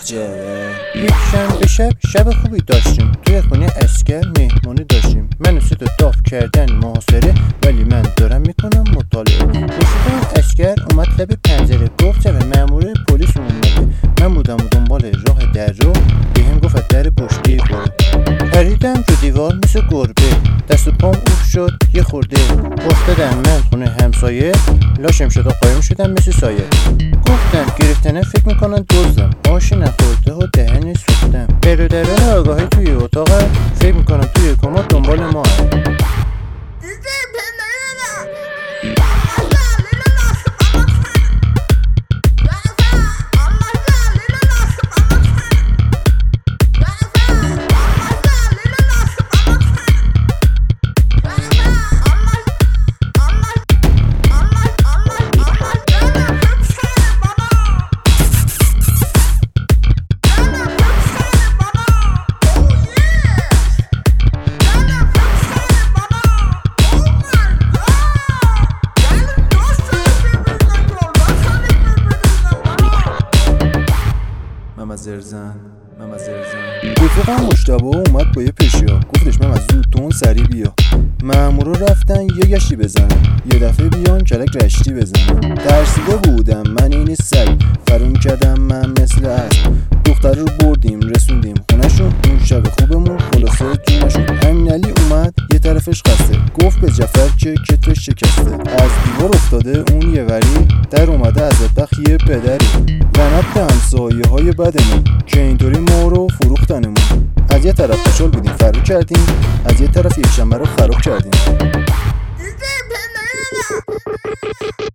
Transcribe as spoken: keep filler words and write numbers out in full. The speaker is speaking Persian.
جره. یک شنبه شب شب خوبی داشتیم، توی خونه اسکر مهمونی داشتیم. من سه تا داف کردن محاصره، ولی من دارم میکنم مطالعه. رسیدم اسکر اومد لب پنجره، گفت چرا مأمور پلیس اومده. من بودم و دنبال راه در رو، بهم گفت در پشتی برو. پریدم رو دیوار مثل گربه، دست و پام اوف شد یه خورده. افتادم من خونه همسایه، لاشم شد و قایم شدم مثل سایه. گفتم گرفتنه فکر میکنن دزدم، آش نخورده و دهن سوختم. برادران آگاهی توی اتاق، فکر میکنم توی کمد دنبال ما. ماما زرزن ماما زرزن رفیقم مجتبی اومد با یه پشیا، گفتش ماما زود تو اون سری بیا. مامورا رفتن یه گشتی بزنن، یه دفعه بیان کلک رشتی بزنن. ترسیده بودم من این سگ، فرون کردم من مثل اسب. دختر رو بردیم رسوندیم خونشون، اون شب خوبمون خلاصه جونشون. امین علی اومد یه طرفش خسته، گفت به جعفر که کتفش شکسته. از دیوار افتاده اون یه وری، در اومده از بدبخت یه پدری. لعنت به همسایه های بدمون که اینطوری ما رو فروختنمون. از یه طرف خوشحال بودیم فرار کردیم، از یه طرف یک شنبه رو خراب کردیم.